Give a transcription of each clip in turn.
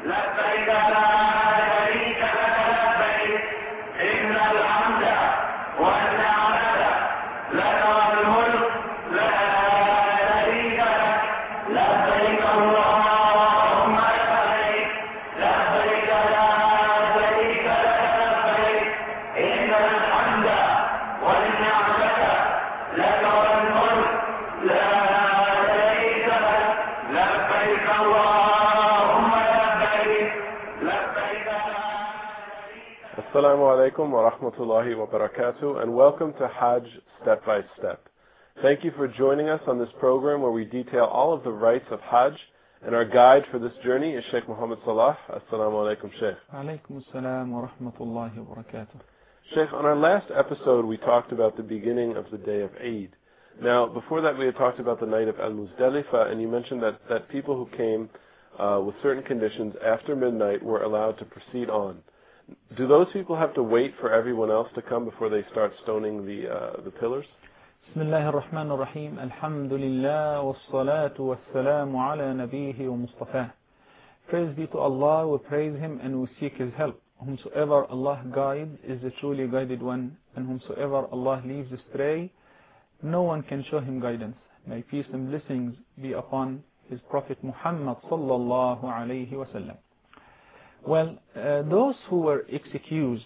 لبيك لا شريك لك لبيك إن الحمد والنعمة لك والملك لا شريك لك لبيك اللهم لبيك لبيك لا شريك لك لبيك إن الحمد والنعمة لك والملك لا شريك لك لبيك اللهم لبيك لبيك لا Assalamu alaikum wa rahmatullahi wa barakatuh, and welcome to Hajj Step by Step. Thank you for joining us on this program where we detail all of the rites of Hajj, and our guide for this journey is Sheikh Muhammad Salah. Assalamu alaikum, Sheikh. Alaikum assalam wa rahmatullahi wa barakatuh. Sheikh, on our last episode we talked about the beginning of the day of Eid. Now, before that we had talked about the night of Al-Muzdalifah, and you mentioned that people who came with certain conditions after midnight were allowed to proceed on. Do those people have to wait for everyone else to come before they start stoning the pillars? Bismillahir Rahmanir Rahim. Alhamdulillah wassalatu wassalamu ala nabihi wa mustafah. Praise be to Allah, we praise Him and we seek His help. Whomsoever Allah guides is the truly guided one, and whomsoever Allah leaves astray, no one can show him guidance. May peace and blessings be upon His Prophet Muhammad sallallahu alayhi wa sallam. Well, those who were excused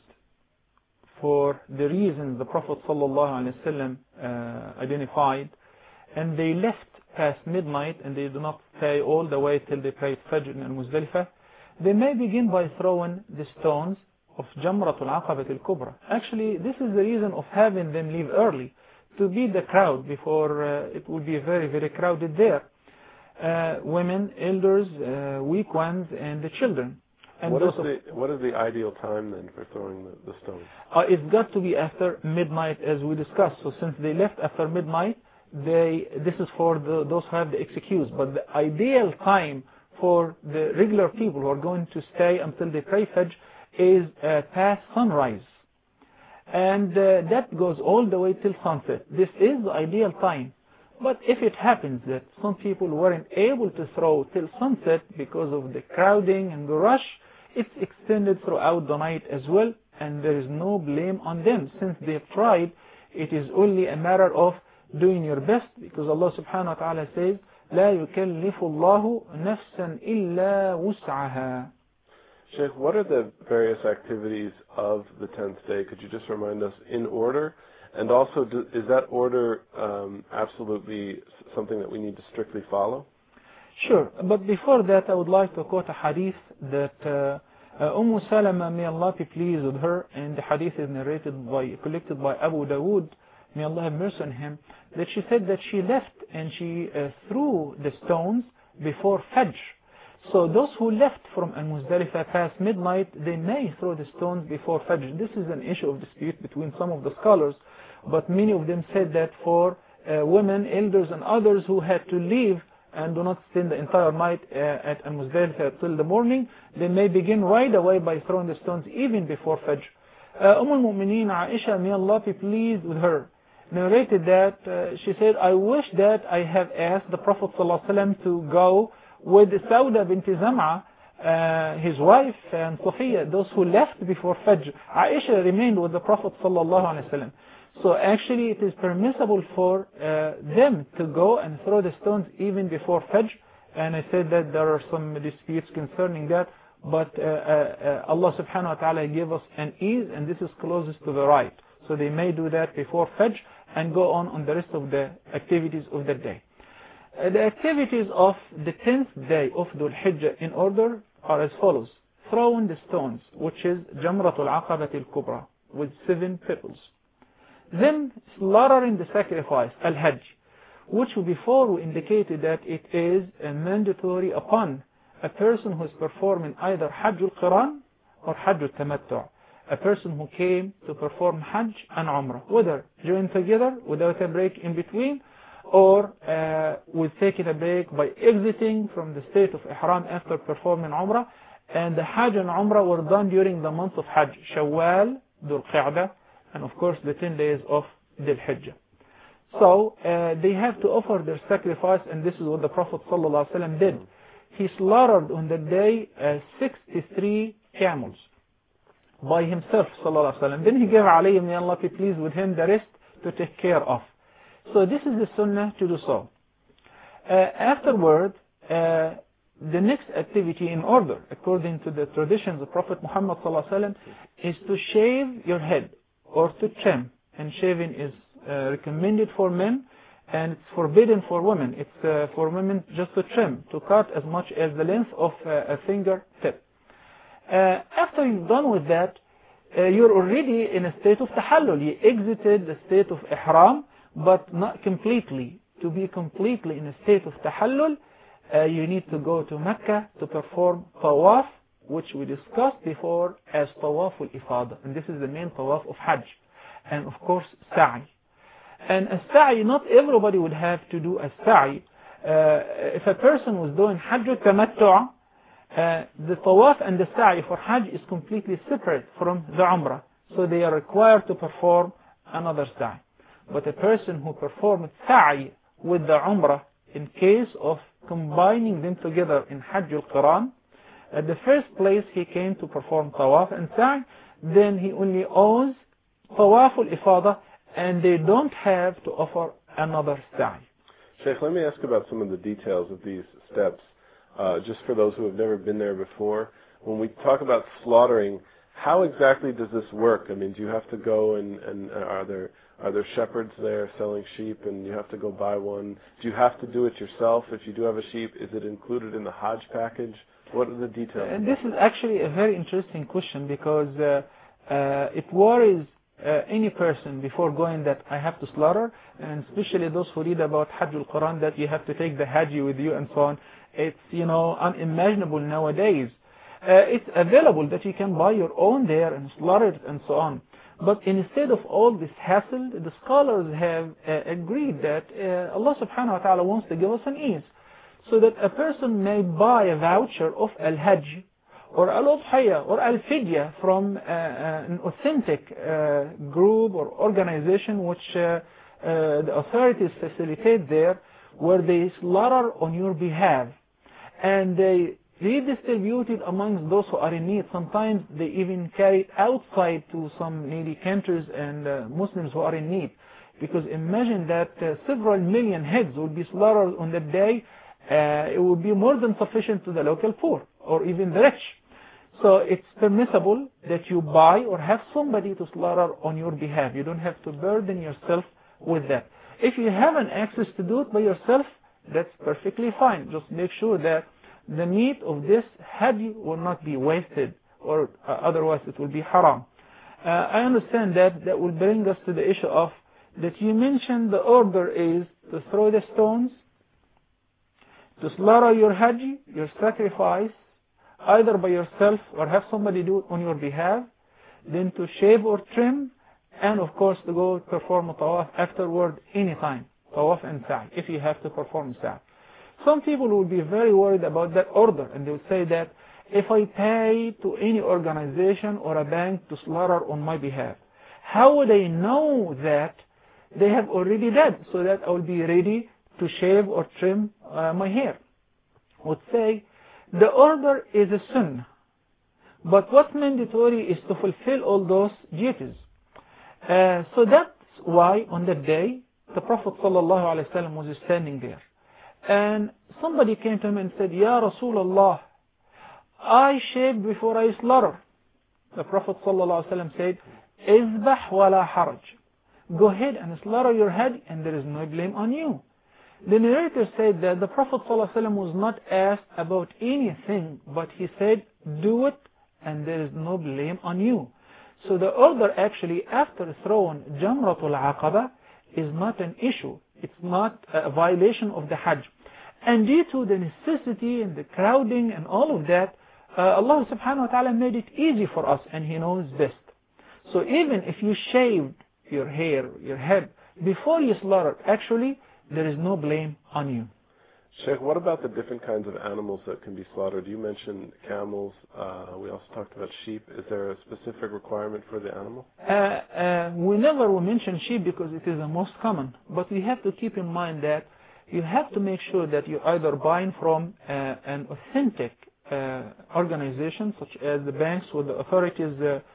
for the reasons the Prophet sallallahu alayhi wa sallam identified, and they left past midnight and they do not stay all the way till they prayed Fajr in Al-Muzdalifah, they may begin by throwing the stones of Jamratul Aqabat al-Kubra. Actually, this is the reason of having them leave early, to beat the crowd before it will be very, very crowded there. Women, elders, weak ones, and the children. And what is the ideal time then for throwing the stones? It's got to be after midnight, as we discussed. So since they left after midnight, this is for those who have the excuse. But the ideal time for the regular people who are going to stay until they pray Fajr is past sunrise. And that goes all the way till sunset. This is the ideal time. But if it happens that some people weren't able to throw till sunset because of the crowding and the rush, it's extended throughout the night as well, and there is no blame on them. Since they have tried, it is only a matter of doing your best, because Allah subhanahu wa ta'ala says, لا يكلف الله نفسا إلا وسعها. Sheikh, what are the various activities of the 10th day? Could you just remind us in order? And also, is that order absolutely something that we need to strictly follow? Sure, but before that I would like to quote a hadith that Salama, may Allah be pleased with her, and the hadith is collected by Abu Dawood, may Allah have mercy on him, that she said that she left and she threw the stones before Fajr. So those who left from Al-Muzdalifah past midnight, they may throw the stones before Fajr. This is an issue of dispute between some of the scholars, but many of them said that for women, elders and others who had to leave and do not spend the entire night at Al-Muzdalifah till the morning, they may begin right away by throwing the stones even before Fajr. Al-Mu'mineen Aisha, may Allah be pleased with her, narrated that she said, I wish that I have asked the Prophet ﷺ to go with Sauda bint Zam'a, his wife, and Safiya, those who left before Fajr. Aisha remained with the Prophet ﷺ. So actually it is permissible for them to go and throw the stones even before Fajr. And I said that there are some disputes concerning that, but Allah subhanahu wa ta'ala gave us an ease, and this is closest to the right. So they may do that before Fajr and go on the rest of the activities of the day. The activities of the 10th day of Dhul Hijjah in order are as follows. Throwing the stones, which is Jamratul Aqabat al-Kubra, with 7 pebbles. Then slaughtering the sacrifice, Al-Hajj, which before we indicated that it is mandatory upon a person who is performing either Hajj al-Qiran or Hajj al-Tamattu'. A person who came to perform Hajj and Umrah, whether joined together without a break in between, or with taking a break by exiting from the state of Ihram after performing Umrah. And the Hajj and Umrah were done during the month of Hajj, Shawwal, Dhul Qa'dah, and of course the 10 days of Dhul Hijjah. So they have to offer their sacrifice, and this is what the Prophet ﷺ did. he slaughtered on that day 63 camels by himself, sallallahu alaihi wasallam. Then he gave Ali, may Allah be pleased with him, the rest to take care of. So this is the sunnah to do so. Afterward, the next activity in order, according to the traditions of Prophet Muhammad sallallahu alaihi wasallam, is to shave your head or to trim. And shaving is recommended for men, and it's forbidden for women. It's for women just to trim, to cut as much as the length of a fingertip. After you've done with that, you're already in a state of tahallul. You exited the state of ihram, but not completely. To be completely in a state of tahallul, you need to go to Mecca to perform tawaf, which we discussed before as tawaf al-ifada. And this is the main tawaf of Hajj. And of course, sa'i. And a sa'i, not everybody would have to do a sa'i. If a person was doing Hajj al-tamattu', the tawaf and the sa'i for Hajj is completely separate from the Umrah. So they are required to perform another sa'i. But a person who performed sa'i with the Umrah, in case of combining them together in Hajj al-Qiran, at the first place he came to perform tawaf and sa'i, then he only owes tawaf al-ifada, and they don't have to offer another sa'i. Sheikh, let me ask about some of the details of these steps, just for those who have never been there before. When we talk about slaughtering, how exactly does this work? I mean, do you have to go and are there shepherds there selling sheep and you have to go buy one? Do you have to do it yourself? If you do have a sheep, is it included in the Hajj package? What are the details? This is actually a very interesting question, because it worries any person before going that I have to slaughter, and especially those who read about Hajj al-Quran that you have to take the Haji with you and so on. It's, unimaginable nowadays. It's available that you can buy your own there and slaughter it and so on. But instead of all this hassle, the scholars have agreed that Allah subhanahu wa ta'ala wants to give us an ease, so that a person may buy a voucher of Al-Hajj or Al-Udhiyah or Al-Fidya from an authentic group or organization which the authorities facilitate there, where they slaughter on your behalf. And they redistribute it amongst those who are in need. Sometimes they even carry it outside to some needy countries and Muslims who are in need. Because imagine that several million heads will be slaughtered on that day. It would be more than sufficient to the local poor or even the rich. So it's permissible that you buy or have somebody to slaughter on your behalf. You don't have to burden yourself with that. If you have an access to do it by yourself, that's perfectly fine. Just make sure that the meat of this Hajj will not be wasted, or otherwise it will be haram. I understand that will bring us to the issue of that you mentioned the order is to throw the stones, to slaughter your Hajj, your sacrifice, either by yourself or have somebody do it on your behalf, then to shave or trim, and of course to go perform a tawaf afterward anytime, tawaf and sa'i, if you have to perform sa'i. Some people will be very worried about that order, and they will say that if I pay to any organization or a bank to slaughter on my behalf, how would I know that they have already died, so that I will be ready to shave or trim my hair? I would say the order is a sunnah, but what's mandatory is to fulfill all those duties. So that's why on that day the Prophet ﷺ was standing there, and somebody came to him and said, Ya Rasulullah, I shaved before I slaughter. The Prophet ﷺ said, Izbah wala haraj. Go ahead and slaughter your head, and there is no blame on you. The narrator said that the Prophet ﷺ was not asked about anything, but he said, do it, and there is no blame on you. So the order actually after throwing Jamratul Aqaba is not an issue. It's not a violation of the Hajj. And due to the necessity and the crowding and all of that, Allah subhanahu wa ta'ala made it easy for us, and He knows best. So even if you shaved your hair, your head, before you slaughter, actually, there is no blame on you. Sheikh, what about the different kinds of animals that can be slaughtered? You mentioned camels. We also talked about sheep. Is there a specific requirement for the animal? We never will mention sheep because it is the most common. But we have to keep in mind that you have to make sure that you're either buying from an authentic organization, such as the banks where the authorities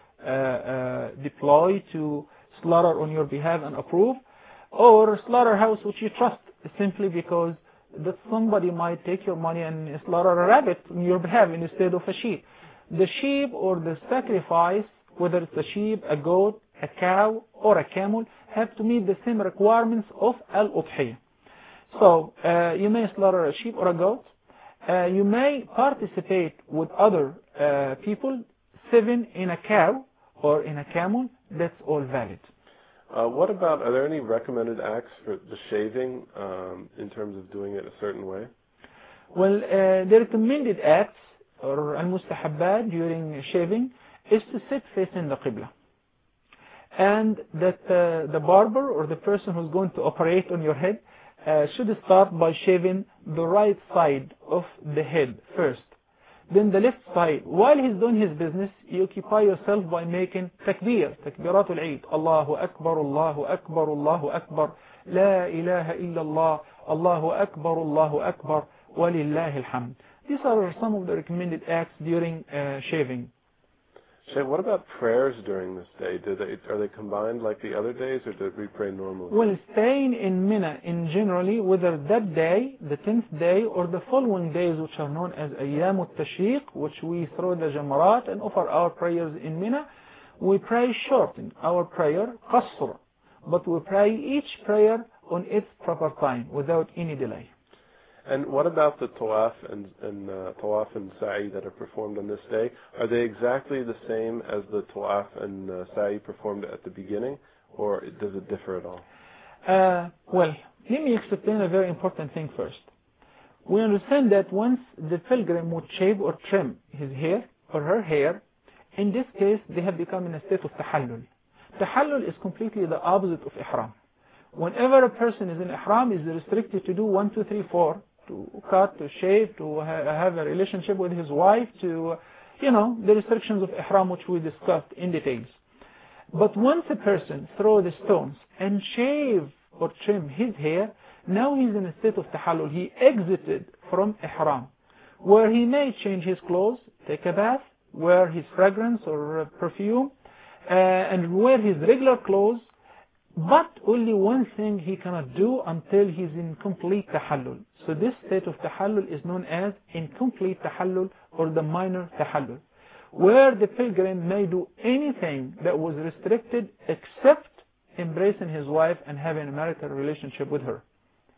deploy to slaughter on your behalf and approve, or a slaughterhouse which you trust simply because that somebody might take your money and slaughter a rabbit on your behalf instead of a sheep. The sheep or the sacrifice, whether it's a sheep, a goat, a cow, or a camel, have to meet the same requirements of al-udhiyah. So you may slaughter a sheep or a goat. You may participate with other people, 7 in a cow or in a camel. That's all valid. What about, are there any recommended acts for the shaving in terms of doing it a certain way? Well, the recommended acts or al-mustahabbat during shaving is to sit facing the Qibla. And that the barber or the person who's going to operate on your head should start by shaving the right side of the head first. Then the left side. While he's doing his business, you occupy yourself by making takbir, takbiratul Eid. Allahu Akbar, Allahu Akbar, Allahu Akbar, La ilaha illallah, Allahu Akbar, Allahu Akbar, walillahi alhamd. These are some of the recommended acts during shaving. Sheikh, what about prayers during this day? Are they combined like the other days, or do we pray normally? Well, staying in Mina in generally, whether that day, the 10th day, or the following days, which are known as Ayyam al-Tashriq, which we throw the Jamarat and offer our prayers in Mina, we pray short in our prayer, qasr, but we pray each prayer on its proper time, without any delay. And what about the tawaf and tawaf and sa'i that are performed on this day? Are they exactly the same as the tawaf and sa'i performed at the beginning, or does it differ at all? Well, let me explain a very important thing first. We understand that once the pilgrim would shave or trim his hair or her hair, in this case they have become in a state of tahallul. Tahallul is completely the opposite of ihram. Whenever a person is in ihram, is restricted to do 1, 2, 3, 4. To cut, to shave, to have a relationship with his wife, to, the restrictions of ihram which we discussed in details. But once a person throws the stones and shave or trim his hair, now he's in a state of tahallul. He exited from ihram, where he may change his clothes, take a bath, wear his fragrance or perfume, and wear his regular clothes. But only one thing he cannot do until he's in complete tahallul. So this state of tahallul is known as incomplete tahallul or the minor tahallul, where the pilgrim may do anything that was restricted except embracing his wife and having a marital relationship with her.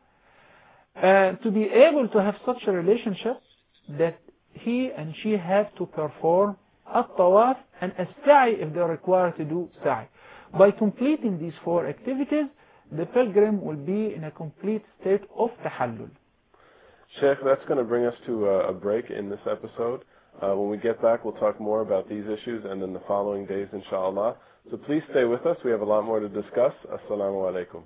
To be able to have such a relationship, that he and she have to perform at-tawaf and as-sa'i if they are required to do sa'i. By completing these 4 activities, the pilgrim will be in a complete state of tahallul. Sheikh, that's going to bring us to a break in this episode. When we get back, we'll talk more about these issues and in the following days, inshallah. So please stay with us. We have a lot more to discuss. Assalamu alaikum.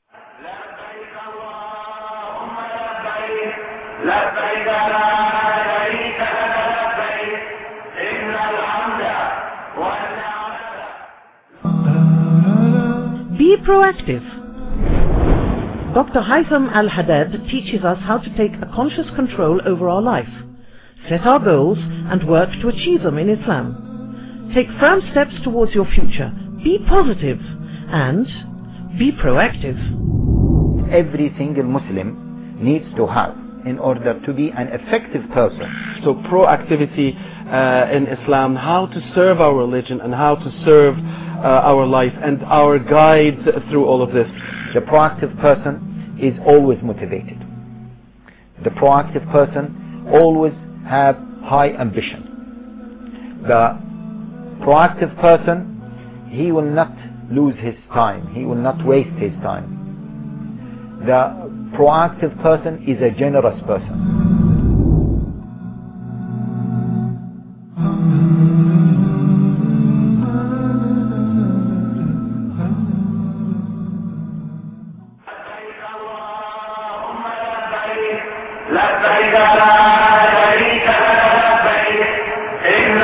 Be proactive. Dr. Haitham Al-Haddad teaches us how to take a conscious control over our life, set our goals and work to achieve them in Islam. Take firm steps towards your future. Be positive and be proactive. Every single Muslim needs to have in order to be an effective person. So proactivity in Islam, how to serve our religion and how to serve our life and our guide through all of this. The proactive person is always motivated. The proactive person always have high ambition. The proactive person, he will not lose his time. He will not waste his time. The proactive person is a generous person.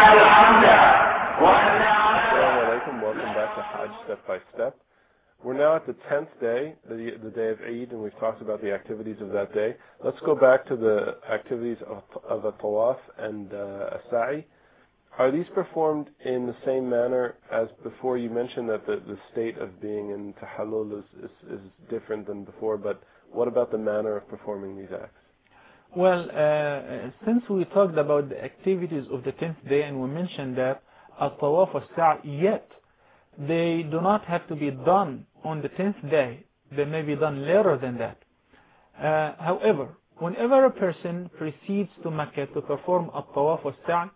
Welcome back to Hajj Step by Step. We're now at the 10th day, the day of Eid, and we've talked about the activities of that day. Let's go back to the activities of a tawaf and a sa'i. Are these performed in the same manner as before? You mentioned that the state of being in tahallul is different than before, but what about the manner of performing these acts? Well, since we talked about the activities of the 10th day and we mentioned that al-tawaf al-sa'i, yet they do not have to be done on the 10th day. They may be done later than that. However, whenever a person proceeds to Mecca to perform al-tawaf al-sa'i,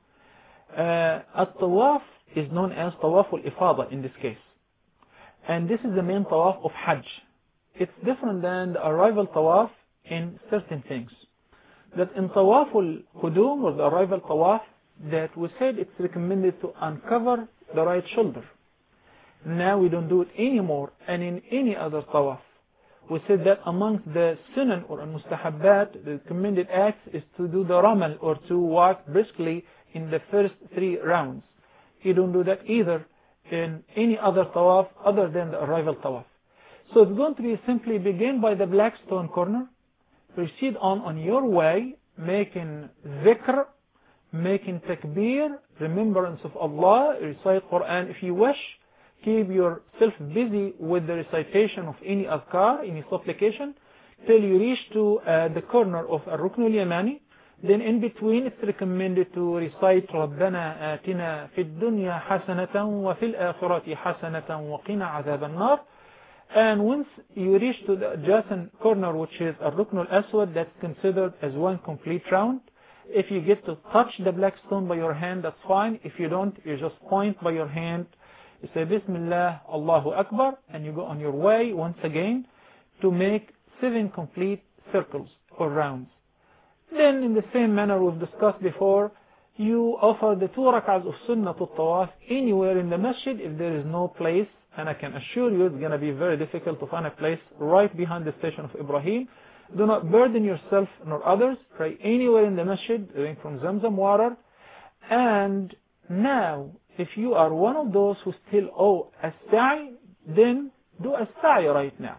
al-tawaf is known as tawaf al-ifada in this case. And this is the main tawaf of Hajj. It's different than the arrival tawaf in certain things. That in tawaf al-qudum, or the arrival tawaf, that we said it's recommended to uncover the right shoulder. Now we don't do it anymore, and in any other tawaf. We said that amongst the sunan or al-mustahabbat, the recommended acts is to do the ramal, or to walk briskly in the first 3 rounds. You don't do that either in any other tawaf other than the arrival tawaf. So it's going to be simply begin by the black stone corner, proceed on your way, making dhikr, making takbir, remembrance of Allah, recite Quran if you wish, keep yourself busy with the recitation of any azkar, any supplication, till you reach to the corner of Ar-Rukn al-Yamani. Then in between it's recommended to recite رَبَّنَا آتِنَا فِي الدُّنْيا حَسَنَةً وَفِي الْآخِرَةِ حَسَنَةً وَقِنَا عَذَابَ النَّارِ. And once you reach to the adjacent corner, which is Ar-Rukn al-Aswad, that's considered as one complete round. If you get to touch the black stone by your hand, that's fine. If you don't, you just point by your hand. You say Bismillah, Allahu Akbar, and you go on your way once again to make 7 complete circles or rounds. Then in the same manner we've discussed before, you offer the 2 rak'ahs of Sunnatul Tawaf anywhere in the masjid if there is no place, and I can assure you it's going to be very difficult to find a place right behind the station of Ibrahim. Do not burden yourself nor others. Pray anywhere in the masjid, drink from Zamzam water. And now, if you are one of those who still owe a sa'i, then do a sa'i right now.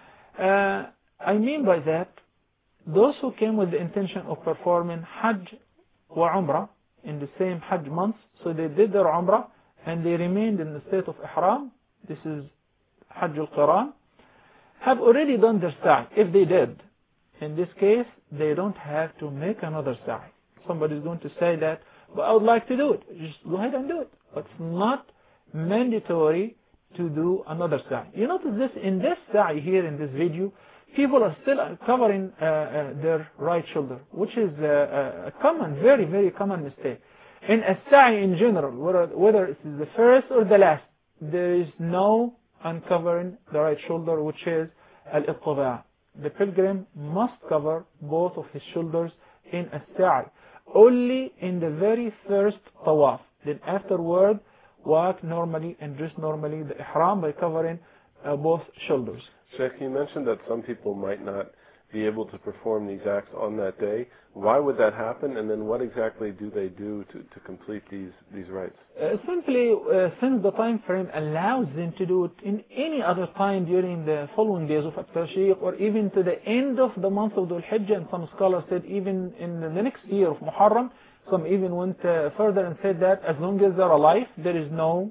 I mean by that, those who came with the intention of performing Hajj wa Umrah in the same Hajj months, so they did their Umrah and they remained in the state of Ihram, this is Hajj al-Qiran, have already done their sa'i. If they did, in this case, they don't have to make another sa'i. Somebody is going to say that, but I would like to do it. Just go ahead and do it. But it's not mandatory to do another sa'i. You notice this in this sa'i here in this video, people are still covering their right shoulder, which is a common, very, very common mistake. In a sa'i in general, whether it is the first or the last, there is no uncovering the right shoulder, which is al-ittaba'. The pilgrim must cover both of his shoulders in a sa'i, only in the very first tawaf. Then afterward, walk normally and dress normally, the ihram, by covering both shoulders. Sheikh, you mentioned that some people might not be able to perform these acts on that day. Why would that happen? And then what exactly do they do to complete these rites? Simply, since the time frame allows them to do it in any other time during the following days of At-Tashriq, or even to the end of the month of Dhul Hijjah, and some scholars said even in the next year of Muharram. Some even went further and said that as long as they're alive, there is no,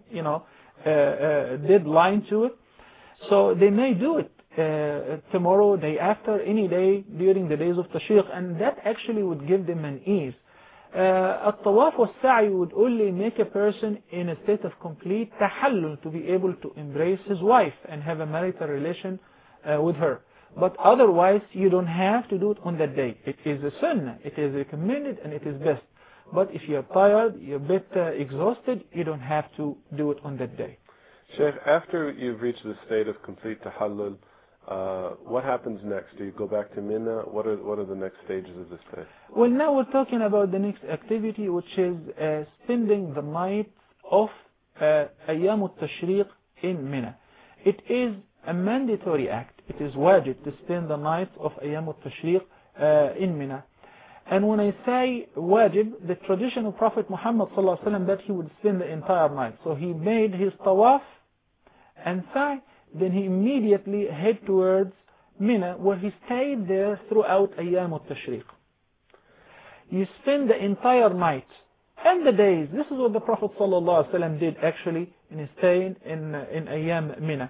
deadline to it. So they may do it tomorrow, day after, any day during the days of Tashriq, and that actually would give them an ease. At-Tawaf was-Sa'i would only make a person in a state of complete tahallul to be able to embrace his wife and have a marital relation with her. But otherwise, you don't have to do it on that day. It is a sunnah, it is recommended, and it is best. But if you're tired, you're a bit exhausted, you don't have to do it on that day. Sheikh, after you've reached the state of complete tahallul, what happens next? Do you go back to Mina? What are the next stages of this day? Well, now we're talking about the next activity, which is spending the night of Ayyam al-Tashriq in Mina. It is a mandatory act. It is wajib to spend the night of Ayyam al-Tashriq in Mina. And when I say wajib, the tradition of Prophet Muhammad ﷺ that he would spend the entire night. So he made his tawaf and sa'i, then he immediately head towards Mina, where he stayed there throughout Ayyam al-Tashriq. You spend the entire night and the days. This is what the Prophet ﷺ did actually in staying in Ayyam Mina.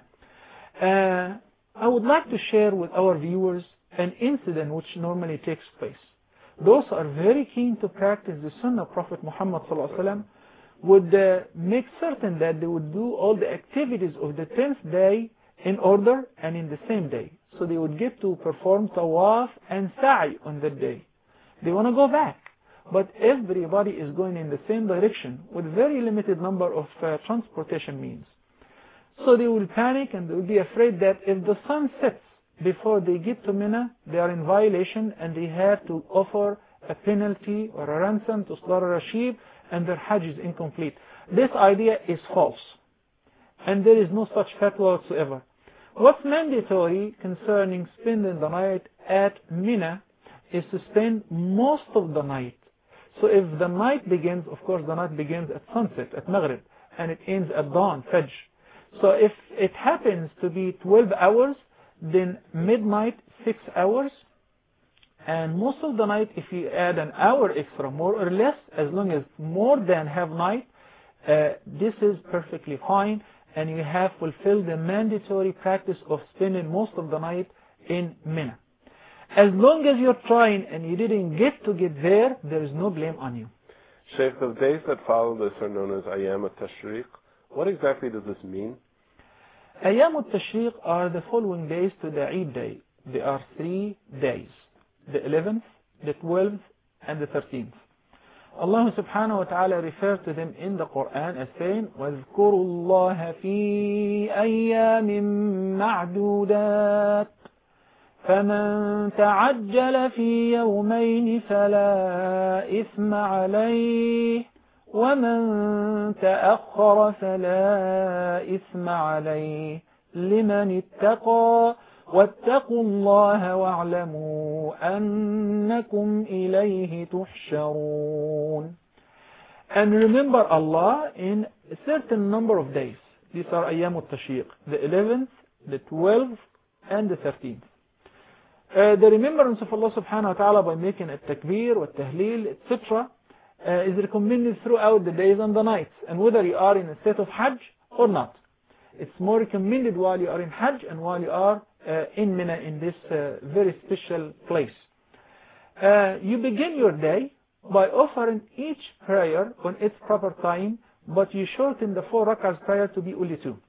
I would like to share with our viewers an incident which normally takes place. Those who are very keen to practice the Sunnah of Prophet Muhammad ﷺ would make certain that they would do all the activities of the 10th day in order and in the same day. So they would get to perform tawaf and sa'i on that day. They want to go back, but everybody is going in the same direction with very limited number of transportation means. So they will panic and they will be afraid that if the sun sets before they get to Mina, they are in violation and they have to offer a penalty or a ransom to slaughter a sheep and their Hajj is incomplete. This idea is false and there is no such fatwa whatsoever. What's mandatory concerning spending the night at Mina is to spend most of the night. So if the night begins, of course the night begins at sunset, at Maghrib, and it ends at dawn, Fajr. So if it happens to be 12 hours, then midnight 6 hours, and most of the night if you add an hour extra, more or less, as long as more than half night, this is perfectly fine, and you have fulfilled the mandatory practice of spending most of the night in Mina. As long as you're trying and you didn't get there, there is no blame on you. Sheikh, the days that follow this are known as Ayyam al-Tashriq. What exactly does this mean? Ayyam al-Tashriq are the following days to the Eid day. There are 3 days, the 11th, the 12th, and the 13th. Allah subhanahu wa ta'ala referred to them in the Quran as saying, وَاذْكُرُوا اللَّهَ فِي أَيَّامٍ مَعْدُودَاتٍ فمن تعجل في يومين فلا إثم عليه ومن تأخر فلا إثم عليه لمن اتقى واتقوا الله واعلموا أنكم إليه تحشرون. And remember Allah in a certain number of days. These are Ayyam al-Tashriq, the 11th, the 12th, and the 13th. The remembrance of Allah subhanahu wa ta'ala by making a takbir, wa tahleel, etc. Is recommended throughout the days and the nights, and whether you are in a state of Hajj or not. It's more recommended while you are in Hajj and while you are in Mina, in this very special place. You begin your day by offering each prayer on its proper time, but you shorten the 4 rak'ahs prayer to be only 2.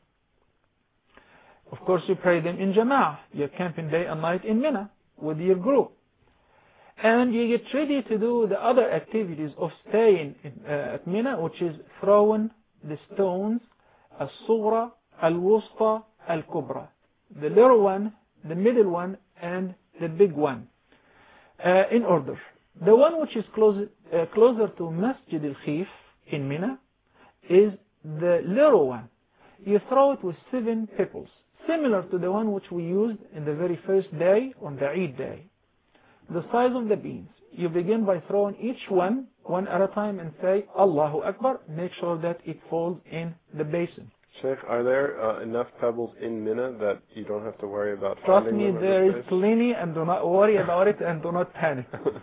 Of course, you pray them in Jama'ah. You're camping day and night in Mina with your group. And you get ready to do the other activities of staying at Mina, which is throwing the stones, al-Sughra, al-Wusta, al-Kubra. The little one, the middle one, and the big one. In order. The one which is closer to Masjid al-Khif in Mina is the little one. You throw it with 7 pebbles, similar to the one which we used in the very first day on the Eid day. The size of the beans. You begin by throwing each one at a time and say Allahu Akbar. Make sure that it falls in the basin. Sheikh, are there enough pebbles in Mina that you don't have to worry about Trust finding me, them there is plenty, and do not worry about it and do not panic.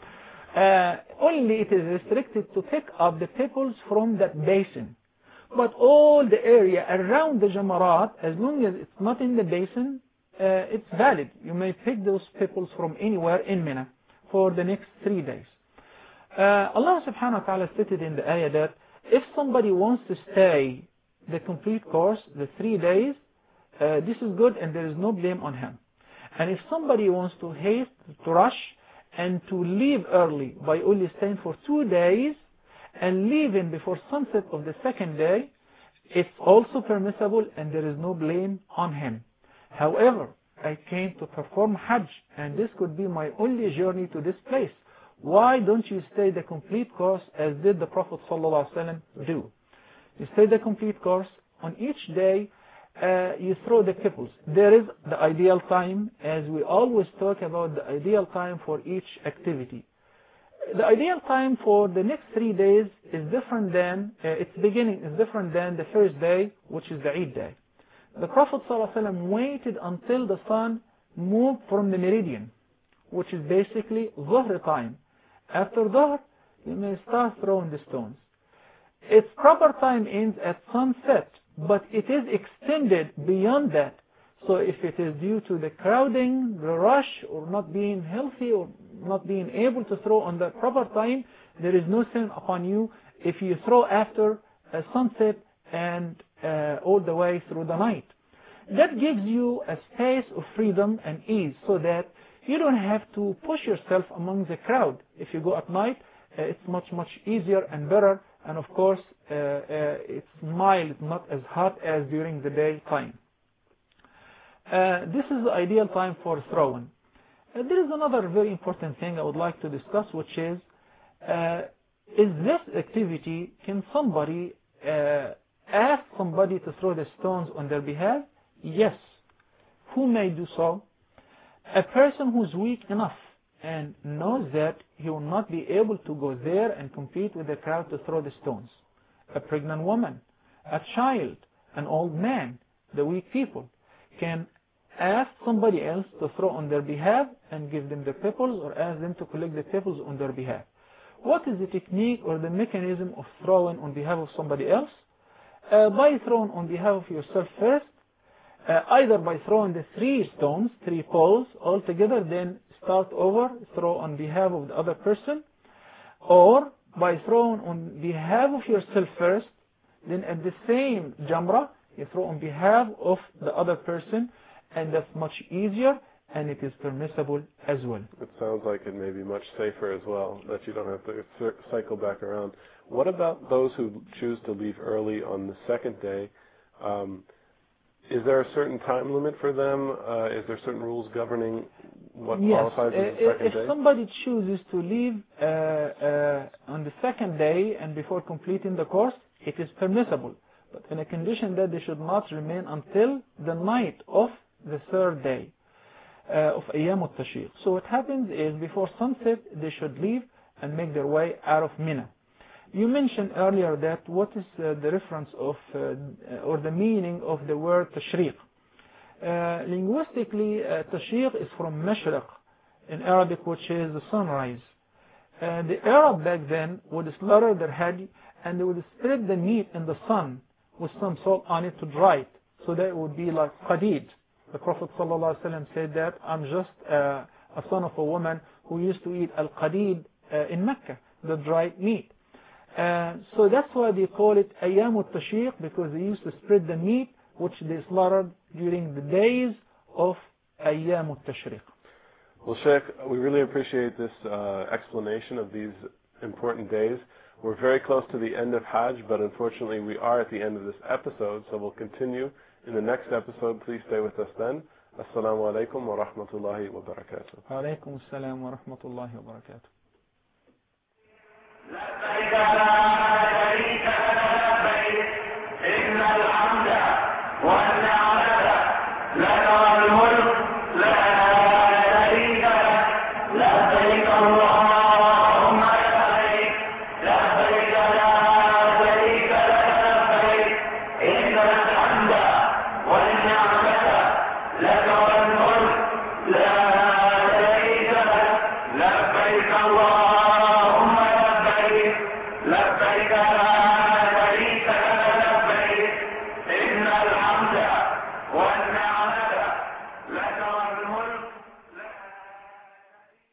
Only it is restricted to pick up the pebbles from that basin. But all the area around the Jamarat, as long as it's not in the basin, it's valid. You may pick those pebbles from anywhere in Mina for the next 3 days. Allah subhanahu wa ta'ala stated in the ayah that if somebody wants to stay the complete course, the 3 days, this is good and there is no blame on him. And if somebody wants to haste, to rush, and to leave early by only staying for 2 days, and leaving before sunset of the 2nd day, it's also permissible and there is no blame on him. However, I came to perform Hajj and this could be my only journey to this place. Why don't you stay the complete course as did the Prophet ﷺ do? You stay the complete course. On each day, you throw the pebbles. There is the ideal time, as we always talk about the ideal time for each activity. The ideal time for the next 3 days is different than, its beginning is different than the first day, which is the Eid day. The Prophet ﷺ waited until the sun moved from the meridian, which is basically Dhuhr time. After Dhuhr, you may start throwing the stones. Its proper time ends at sunset, but it is extended beyond that. So if it is due to the crowding, the rush, or not being healthy, or not being able to throw on the proper time, there is no sin upon you if you throw after sunset and all the way through the night. That gives you a space of freedom and ease, so that you don't have to push yourself among the crowd. If you go at night, it's much easier and better, and of course it's mild, not as hot as during the daytime. This is the ideal time for throwing. There is another very important thing I would like to discuss, which is this activity, can somebody ask somebody to throw the stones on their behalf? Yes. Who may do so? A person who is weak enough and knows that he will not be able to go there and compete with the crowd to throw the stones. A pregnant woman, a child, an old man, the weak people can ask somebody else to throw on their behalf and give them the pebbles, or ask them to collect the pebbles on their behalf. What is the technique or the mechanism of throwing on behalf of somebody else? By throwing on behalf of yourself first, either by throwing the 3 stones, 3 poles all together, then start over, throw on behalf of the other person, or by throwing on behalf of yourself first, then at the same jamrah, you throw on behalf of the other person, and that's much easier, and it is permissible as well. It sounds like it may be much safer as well, that you don't have to cycle back around. What about those who choose to leave early on the second day? Is there a certain time limit for them? Is there certain rules governing what qualifies as the second day? If somebody chooses to leave on the second day and before completing the course, it is permissible, but in a condition that they should not remain until the night of the third day of Ayyam al-Tashriq. So what happens is, before sunset, they should leave and make their way out of Mina. You mentioned earlier that what is the reference of or the meaning of the word Tashriq. Linguistically, Tashriq is from Mashriq in Arabic, which is the sunrise. The Arab back then would slaughter their head and they would spread the meat in the sun with some salt on it to dry it, so that it would be like qadid. The Prophet ﷺ said that I'm just a son of a woman who used to eat al-qadid in Mecca, the dried meat. So that's why they call it Ayyam al-Tashriq, because they used to spread the meat which they slaughtered during the days of Ayyam al-Tashriq. Well, Sheikh, we really appreciate this explanation of these important days. We're very close to the end of Hajj, but unfortunately we are at the end of this episode, so we'll continue in the next episode. Please stay with us then. Assalamu alaikum wa rahmatullahi wa barakatuh. Wa alaikum assalam wa rahmatullahi wa barakatuh. لبيك لا شريك لك لبيك إن الحمد والنعمة لك والملك لا شريك لك لبيك اللهم لبيك لبيك لا شريك لك لبيك إن الحمد والنعمة لك والملك لا شريك لك لبيك اللهم